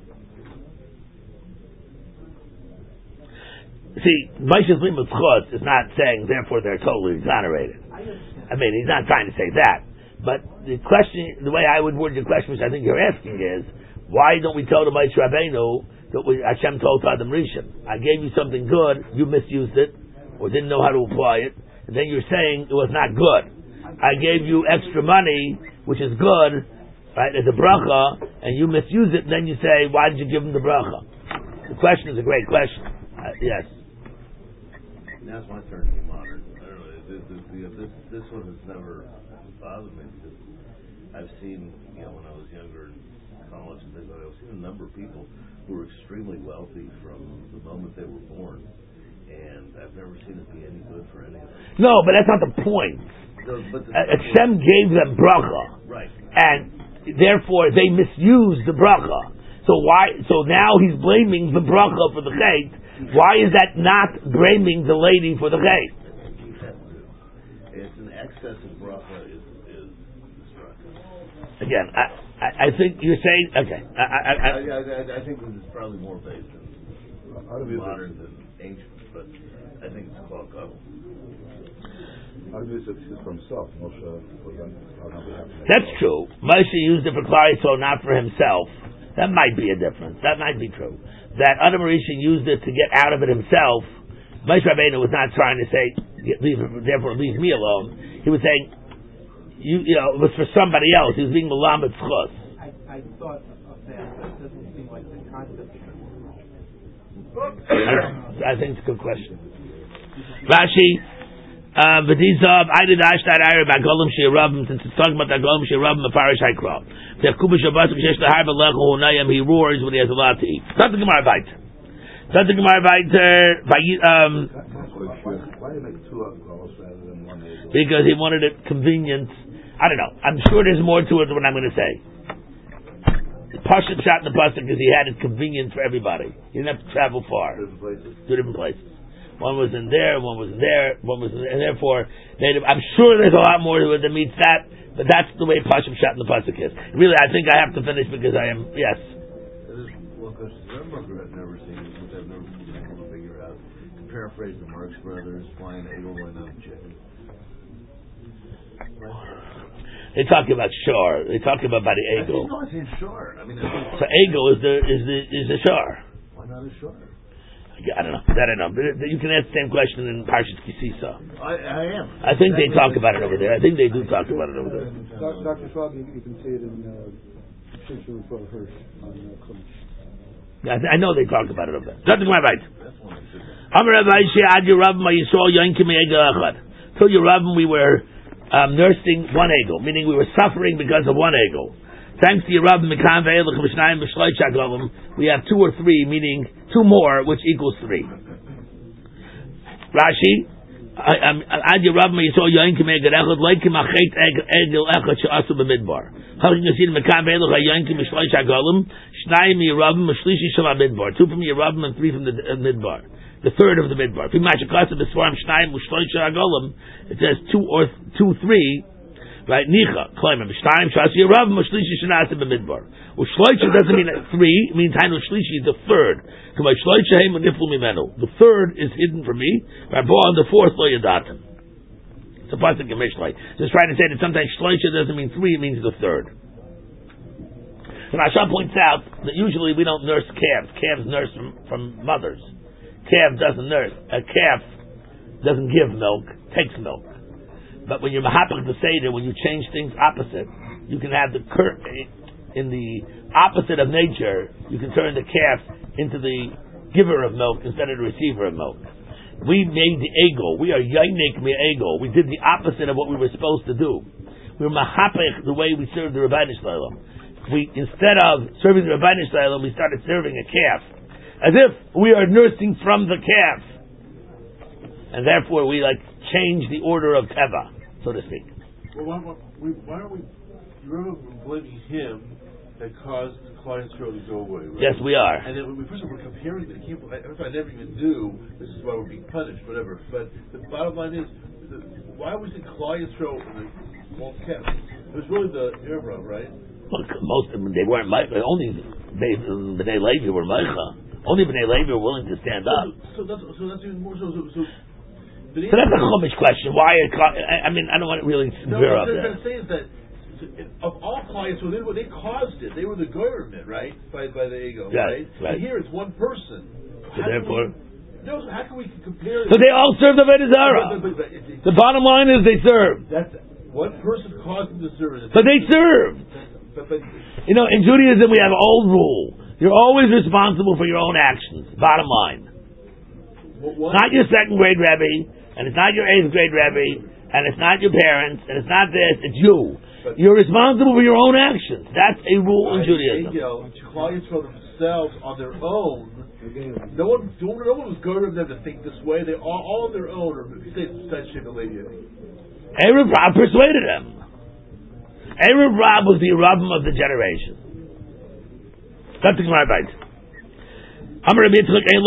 See, Moshe's Limud Chutz is not saying, therefore they're totally exonerated. I understand. I mean, he's not trying to say that. But the question, the way I would word your question, which I think you're asking, is, why don't we tell the Moshe Rabbeinu that we, Hashem told to Adam Rishon, I gave you something good, you misused it, or didn't know how to apply it, and then you're saying it was not good. I gave you extra money, which is good, right, as a bracha, and you misuse it, and then you say, why did you give him the bracha? The question is a great question. Uh, yes. Now it's my turn to be modern. I don't know. This, this, this, this one has never bothered me because I've seen, you know, when I was younger in college and things like that, I've seen a number of people who were extremely wealthy from the moment they were born, and I've never seen it be any good for any of them. No, but that's not the point. So, but the Uh, Hashem gave them bracha, right. and therefore they misused the bracha. So why? So now he's blaming the bracha for the chait. Why is that not blaming the lady for the chait? It's an excess of bracha is, is destructive. Again, I, I, I think you're saying okay. I, I, I, I, I, I think this is probably more based in modern than ancient, but I think it's called up. How do you succeed for himself? Moshe was on, on behalf of That's true. Moshe used it for Klal, not for himself. That might be a difference. That might be true. That Adam Rishon used it to get out of it himself. Moshe Rabbeinu was not trying to say, leave, therefore leave me alone. He was saying, you, you know, it was for somebody else. He was being Melamed Tzchus. I, I thought of that, but it doesn't seem like the concept should I think it's a good question. Rashi, V'dizav, I did Ashtad Ira about Golem Sheirabim, since it's talking about that Golem Sheirabim, a Parish Haikra. The Kubish Abbas, Kshesh Lahar Belechu Hunayim, he roars when he has a lot to eat. That's the Gemara Vait. That's the Gemara Vait, um, why do you make two goals rather than one egg? because he wanted it convenient. I don't know. I'm sure there's more to it than what I'm going to say. The Pashut shot in the Pasuk because he had it convenient for everybody. He didn't have to travel far. Different places. Two different places. One was in there, one was in there, one was in there, and therefore, they, I'm sure there's a lot more to it than meets that, but that's the way Pashut shot in the Pasuk is. Really, I think I have to finish because I am, yes. There's one question I've never seen, which I've never been able to figure out. To paraphrase the Marx Brothers, flying eagle and not chicken. They talk about shor. They talk about by the I eagle. think no, I think shore. I mean, So eagle is the is the is the shor. why not a shore? I don't know. That I don't know. But you can ask the same question in Parshas Kisisa. I, I am. I think they talk about it over there. I think they do talk about it over there. Doctor Schwab, you, you can see it in Shimshon uh, Hirsch on uh, Chumash. Yeah, I, th- I know they talk about it over there. That's my right. That's one I should Amar Rabbi Ad Yerabim Yisrael Yankim Egel Echad. Till Yerabim we were um, nursing one egel, meaning we were suffering because of one egel. Thanks to Yerabim Mekan Ve'elach B'Shnayim B'Shloish Hagolim, we have two or three, meaning two more, which equals three. Rashi, Ad Yerabim Yisrael Yankim Egel Echad Leikim Achet Egel Echad She'asu B'Midbar. Hakin Yasin Mekan Ve'elach Yankim B'Shloish Hagolim, Shnayim Yerabim B'Shlishi Shel HaMidbar. Two from Yerabim and three from the uh, Midbar. The third of the Midbar. It says two or two, three, right? Nicha, claim him. Shtayim, Shasi, Rav, Mashlishi, Shanasa, B'Midbar. Ushloisha doesn't mean three, it means Hainu Shlishi, the third. The third is hidden from me, and the fourth, Lo Yadatim. It's a pasuk in Mishlei. Just trying to say that sometimes Shloisha doesn't mean three, it means the third. And Hashem points out that usually we don't nurse calves. Calves nurse from, from mothers. Calf doesn't nurse. A calf doesn't give milk, takes milk. But when you're mahapach the seder, when you change things opposite, you can have the cur- in the opposite of nature. You can turn the calf into the giver of milk instead of the receiver of milk. We made the ego. We are yainik mi ego. We did the opposite of what we were supposed to do. We were mahapech the way we served the Rebbeinu Shalom. We, instead of serving the Rebbeinu Shalom, we started serving a calf. As if we are nursing from the calf. And therefore we like change the order of Teva, so to speak. Well, why, why, we, why don't we, you remember blaming him that caused the client's throat to go away, right? Yes, we are. And then we first of all, we're comparing them. I, can't, I, I never even knew this is why we're being punished, whatever. But the bottom line is, the, why was the client's throat and the small kept? It was really the Erev, right? Look, most of them, they weren't Meicha. Only B'nai Levi were Meicha. Only B'nai Levi were willing to stand up. So, so, that's, so that's even more so. So, so, so that's a Chumash question. Why? It, I, I mean, I don't want to really no, veer what up I'm there. saying is that of all clients, so they, they caused it. They were the government, right? By by the ego, yes, right? right. And here it's one person. So therefore, we, no. So how can we compare? So they all served the Avodah Zarah. But, but, but, but, the bottom line is they served. That's one person caused them to serve. So they served. But, but, you know, in Judaism we have an old rule. You're always responsible for your own actions. Bottom line. What, what? Not your second grade Rebbe, and it's not your eighth grade Rebbe, and it's not your parents, and it's not this, it's you. But you're responsible for your own actions. That's a rule in Judaism. You know, clients for themselves on their own. No one, no one was going to them to think this way. They all, all on their own. Or if you say Station Lady, Erev Rab persuaded them. Erev Rab was the Rabbim of the generation. That's the Gemara Beit. There's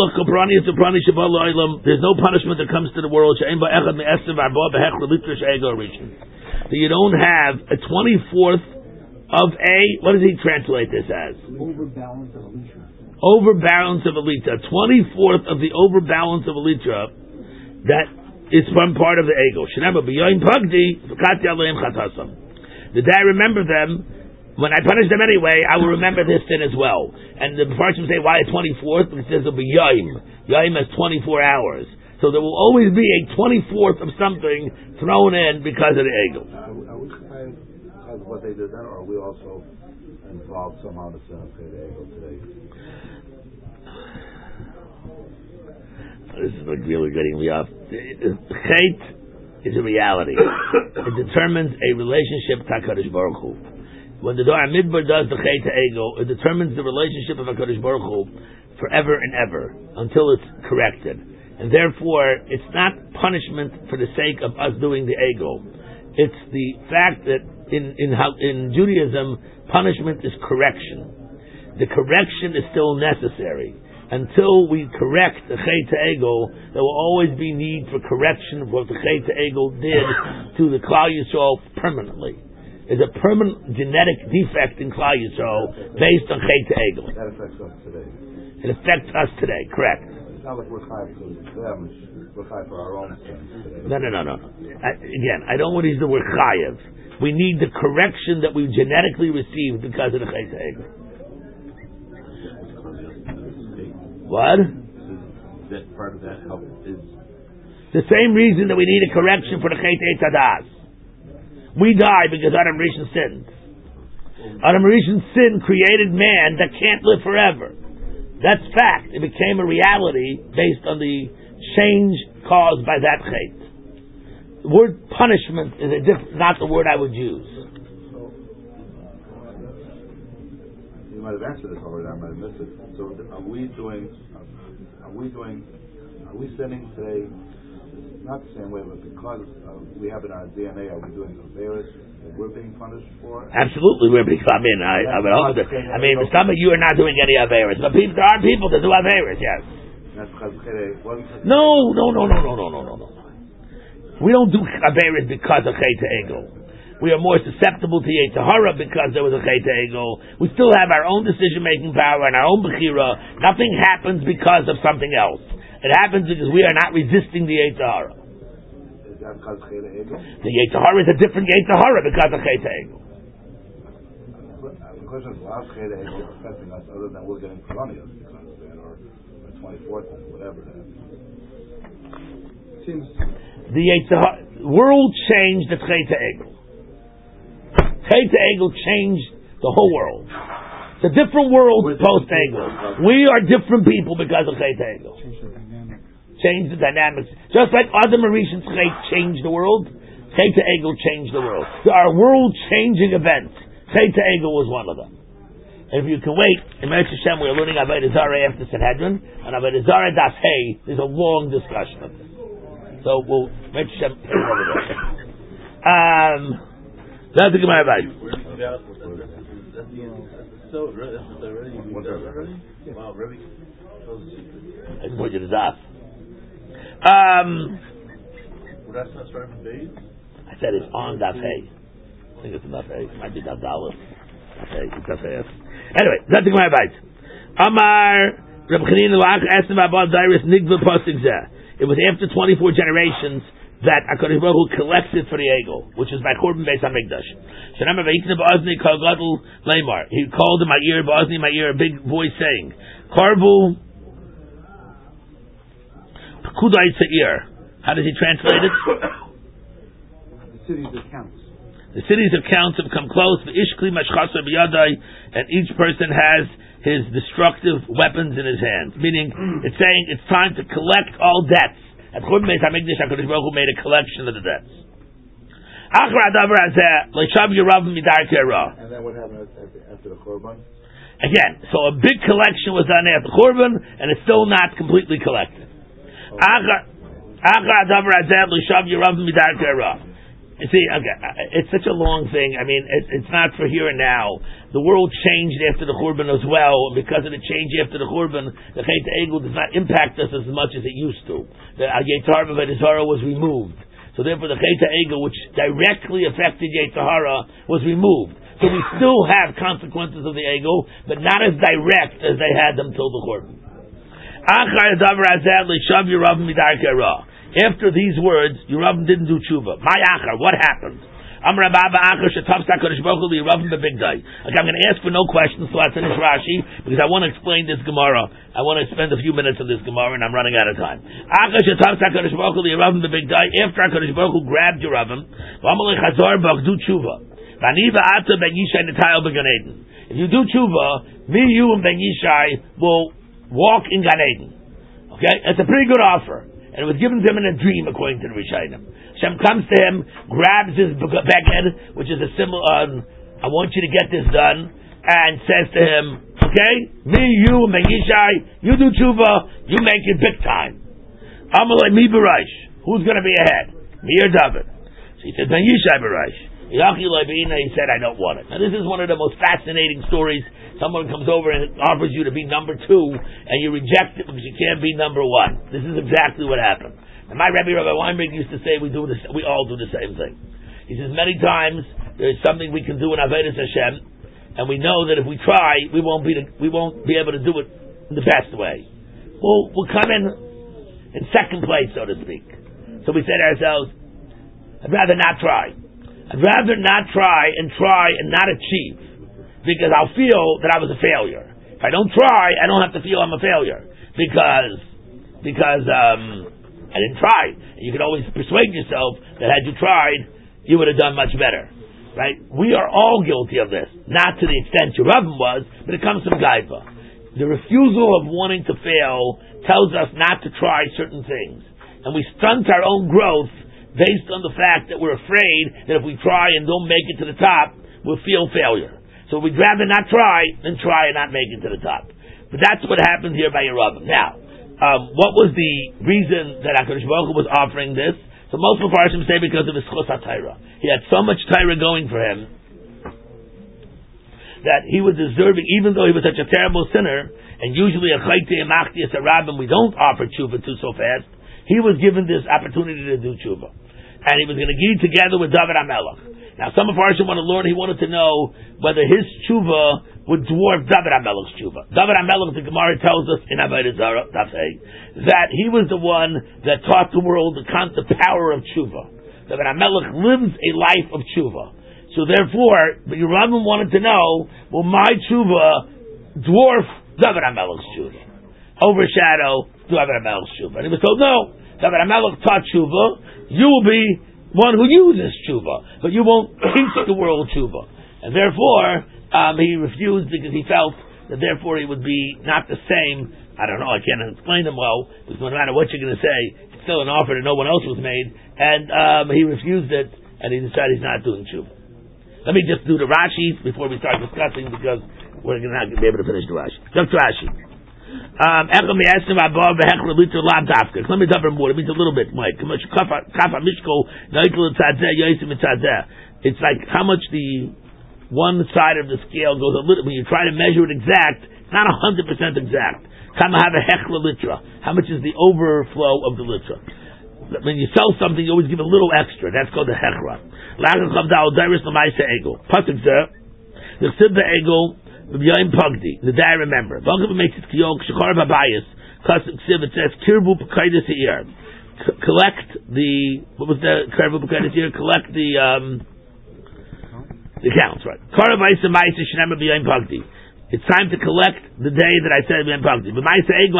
no punishment that comes to the world that you don't have a twenty-fourth of a, what does he translate this as? Overbalance of a litra. Overbalance of a litra. twenty-fourth of the overbalance of a litra that is from part of the ego. The day I remember them, when I punish them anyway, I will remember this sin as well. And the Parshim say, why a twenty-fourth? Because it says it'll be Yom. Yom has twenty-four hours. So there will always be a twenty-fourth of something thrown in because of the ego. Are we, are we kind of what they did then, or are we also involved somehow in the sin of the ego today? This is like really getting me off. Chait is a reality. It determines a relationship to HaKadosh Baruch Hu. When the Dor Midbar does the Chait Ego, it determines the relationship of HaKadosh Baruch Hu forever and ever until it's corrected. And therefore, it's not punishment for the sake of us doing the ego. It's the fact that in in, in Judaism, punishment is correction. The correction is still necessary. Until we correct the Chait Ego, there will always be need for correction of what the Chait Ego did to the Klal Yisrael permanently. Is a permanent genetic defect in Klal Yisrael based on Chait Ego. That affects us today. It affects us today, correct. It's not like we're high for them, we're high for our own sins today. No, no, no, no. I, again, I don't want to use the word chayev. We need the correction that we genetically received because of the Chait Ego. What? Is that part of that help? Is the same reason that we need a correction for the Chait Eitzadas. We die because Adam Rishon sinned. Adam Rishon's sin created man that can't live forever. That's fact. It became a reality based on the change caused by that chait. The word punishment is a diff- not the word I would use. You might have answered this already. I might have missed it. So, are we doing? Are we doing? Are we sinning today? Not the same way, but because uh, we have it in our D N A, are we doing a virus that we're being punished for? Absolutely, we're being. I mean, I, I would hope that. I mean, some of you are not doing any Averis, but people, there are people that do Averis, yes. That's because it wasn't. No, no, no, no, no, no, no, no, no. We don't do Averis because of Chait Ego. We are more susceptible to Yetzer Hara because there was a Chait Ego. We still have our own decision-making power and our own Bechira. Nothing happens because of something else. It happens because we are not resisting the Yetzer Hara. Is that because of Chait Ego? The Yetzer Hara is a different Yetzer Hara because of Chait Ego. The question is, how's Chait Ego affecting us other than we're getting colonials because of it, or the twenty-fourth and whatever it is? Seems the Yetzer Hara, world changed the Chait Ego. Chait Ego changed the whole world. It's a different world We're post different Egel. people. We are different people because of Chet Egel. Change the dynamic. Change the dynamics. Just like Adam and Rishon Chet changed the world, Chet Egel changed the world. There are world-changing events. Chet Egel was one of them. And if you can wait, in Meretz Hashem we're learning Avodah Zarah after Sanhedrin, and Avodah Zarah Das Hey, there's a long discussion of this. So we'll Meretz Hashem take it over there. Um, that's the Gemara Bayit. So, that's already. What's that? Already? Wow, Rebbe tells the secret. I can put you to Zaf. Um, Well, that's not starting from days? I said it's on Daf Hey. I think it's Daf Hey. It might be Daf Daleth. Daf Hey. It's Daf Hey. Anyway, that's the Gemara Bayit. Amar Reb Chanina Lach asked him about Dairis Nigva Pasuk Zeh. It was after twenty-four generations that HaKadosh Baruch Hu collected for the Egel, which is by Korban Beis HaMikdash. Shenamar Vayikna Ba'azni Kol Gadol Leimar. He called in my ear, Ba'azni in my ear, a big voice saying, Karbu Pekudai Seir. How does he translate it? The cities of counts. The cities of counts have come close. V'ishkli mashchasa b'yadai, and each person has his destructive weapons in his hands. Meaning, it's saying it's time to collect all debts. At Churban Beis HaMikdash, HaKadosh Baruch Hu made a collection of the debts. And then what happened after, after the Korban? Again, so a big collection was done after Churban, and it's still not completely collected. You see, okay, it's such a long thing. I mean, it, it's not for here and now. The world changed after the Churban as well, and because of the change after the Churban, the Chet Egel does not impact us as much as it used to. The Yetzirah of Yetzirah was removed. So therefore the Chet Egel, which directly affected Yetzirah, was removed. So we still have consequences of the Egel, but not as direct as they had them till the Churban. After these words, Yeravim didn't do tshuva. My achar, what happened? I'm going to ask for no questions till I finish Rashi, because I want to explain this Gemara. I want to spend a few minutes on this Gemara, and I'm running out of time. After HaKadosh Baruch Hu grabbed Yeravim, if you do tshuva, me, you, and Ben Yishai will walk in Gan Eden. Okay? That's a pretty good offer. And it was given to him in a dream, according to the Rishonim. Hashem comes to him, grabs his beged, which is a symbol of, I want you to get this done, and says to him, okay, me, you, and Ben Yishai, you do tshuva, you make it big time. Amalei mi b'raish. Who's going to be ahead? Me or David? So he said, Ben Yishai b'raish. He said, I don't want it. Now this is one of the most fascinating stories. Someone comes over and offers you to be number two, and you reject it because you can't be number one. This is exactly what happened. And my Rebbe, Rabbi Weinberg, used to say we do this, we all do the same thing. He says many times there is something we can do in Avodas Hashem, and we know that if we try, we won't be we won't be able to do it in the best way. We'll we'll come in in second place, so to speak. So we say to ourselves, I'd rather not try. I'd rather not try and try and not achieve, because I'll feel that I was a failure. If I don't try, I don't have to feel I'm a failure, because because um, I didn't try. And you can always persuade yourself that had you tried, you would have done much better. Right? We are all guilty of this, not to the extent Yeravim was, but it comes from Gaiva. The refusal of wanting to fail tells us not to try certain things, and we stunt our own growth based on the fact that we're afraid that if we try and don't make it to the top, we'll feel failure. So we'd rather not try than try and not make it to the top. But that's what happened here by Yeravim. Now, um, what was the reason that HaKadosh Baruch Hu was offering this? So most of Mepharshim say because of his Chus HaTorah. He had so much Torah going for him that he was deserving, even though he was such a terrible sinner, and usually a Chayte Machti as a Rabbim, we don't offer tshuva to so fast, he was given this opportunity to do tshuva. And he was going to get together with David HaMelech. Now, some of our want to learn, he wanted to know whether his tshuva would dwarf David HaMelech's tshuva. David HaMelech, the Gemara tells us in Avodah Zarah, that he was the one that taught the world the, the power of tshuva. David HaMelech lives a life of tshuva. So therefore, the Yeravim wanted to know, will my tshuva dwarf David HaMelech's tshuva? Overshadow David HaMelech's tshuva. And he was told, no, David HaMelech taught tshuva. You will be one who uses tshuva, but you won't teach the world tshuva. And therefore, um, he refused because he felt that therefore he would be not the same. I don't know, I can't explain them well, because no matter what you're going to say, it's still an offer that no one else was made, and um, he refused it, and he decided he's not doing tshuva. Let me just do the Rashi before we start discussing, because we're not going to be able to finish the Rashi. Just Rashi. Um, let me cover more. It means a little bit, Mike. It's like how much the one side of the scale goes a little. When you try to measure it exact, it's not a hundred percent exact. How much is the overflow of the litra? When you sell something, you always give a little extra. That's called the hechra. The day I remember. Makes it it says kirbu p'kaydis ha'ir. Collect the what was the kirbu p'kaydis ha'ir? Collect the um, the counts, right? It's time to collect the day that I said b'yom pagdi. From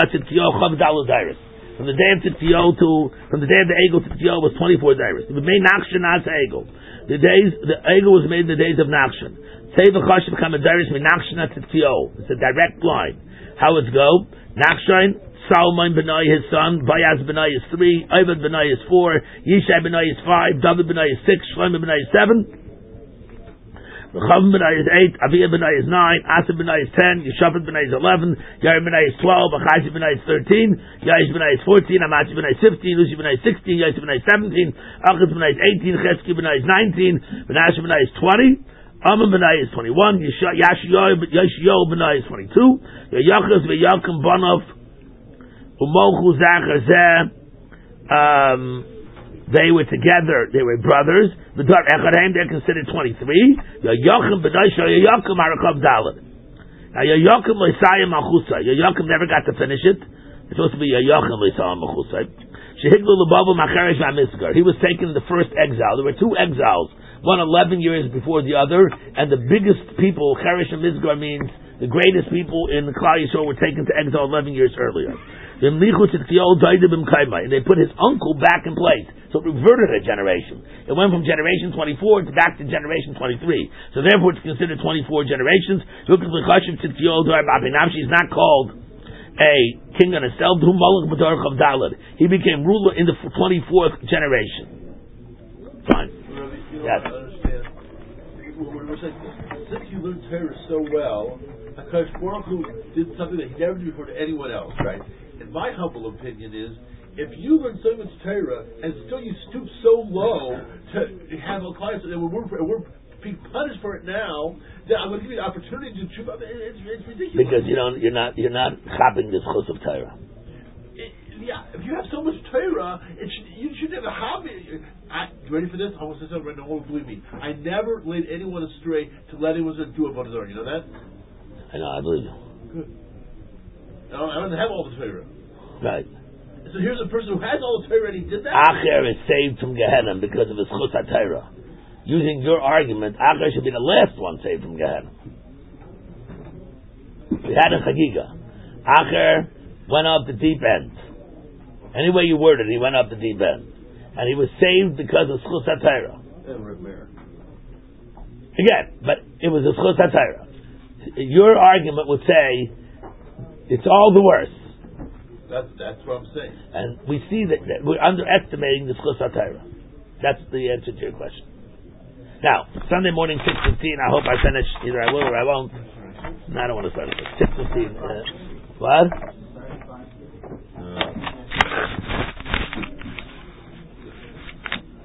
the day of Tzitkiyo to from the day of the Egel to Tzitkiyo was twenty-four dairis. It was made Nachshon as Egel. The days the Egel was made in the days of Nachshon. Say the Chashiv become a dairis made Nachshon at Tzitkiyo. It's a direct line. How it go? Nachshon, Salmon Benai his son, Bayaz Benai is three, Ivad Benai is four, Yishai Benai is five, David Benai is six, Shlomo Benai is seven. Rechavim Benai is eight, Aviyah Benai is nine, Asa Benai is ten, Yeshafat Benai is eleven, Yair Benai is twelve, Achazi Benai is thirteen, Yaish Benai is fourteen, Amachi Benai is fifteen, Lucy Benai is sixteen, Yaish Benai is seventeen, Achaz Benai is eighteen, Chesky Benai is nineteen, Benashe Benai is twenty, Amon Benai is twenty-one, Yashio Benai is twenty-two, Yachaz Veyakim Banov, Umochu Zachar Zeh, um, they were together, they were brothers. The Dar Echadheim, they're considered twenty-three. Yochim B'dai Shal Yochim Harachav Daled. Now Yochim L'Isayim Machusay. Yochim never got to finish it. It's supposed to be Yochim L'Isayim Machusay. Shehiglu L'Babu Macheresh VaMisgar. He was taken in the first exile. There were two exiles. One eleven years before the other, and the biggest people, Cheresh and Misgar means the greatest people in the Klal Yisrael were taken to exile eleven years earlier. And they put his uncle back in place. So it reverted a generation. It went from generation twenty-four to back to generation twenty-three. So therefore it's considered twenty-four generations. He's not called a king on himself. He became ruler in the twenty-fourth generation. Fine. You know, Yes. I understand. We're saying, since you learned Torah so well, Akash Baruch Hu did something that he never did before to anyone else, right? And my humble opinion is, if you learn so much Torah and still you stoop so low to have a class and we're, we're being punished for it now, then I'm going to give you the opportunity to choose. It's, it's ridiculous. Because you don't, you're not, you're not chopping this chus of Torah. It, yeah, if you have so much Torah, it should, you should have a hobby. I, you ready for this? I want to say something right now. No one will believe me. I never led anyone astray to let anyone do a Avodah Zarah. You know that? I know, I believe you. Good. I don't, I don't have all the Torah. Right. So here's a person who has all the Torah and he did that. Acher is saved from Gehenna because of his chus HaTorah. Using your argument, Acher should be the last one saved from Gehenna. We had a Chagiga. Acher went up the deep end. Any way you word it, he went up the deep end. And he was saved because of chus HaTorah. And Reb Meir. Again, but it was a chus HaTorah. Your argument would say, it's all the worse. That's, that's what I'm saying. And we see that, that we're underestimating the chus HaTorah. That's the answer to your question. Now, Sunday morning, six fifteen, I hope I finish. Either I will or I won't. No, I don't want to start at six fifteen. Uh, what?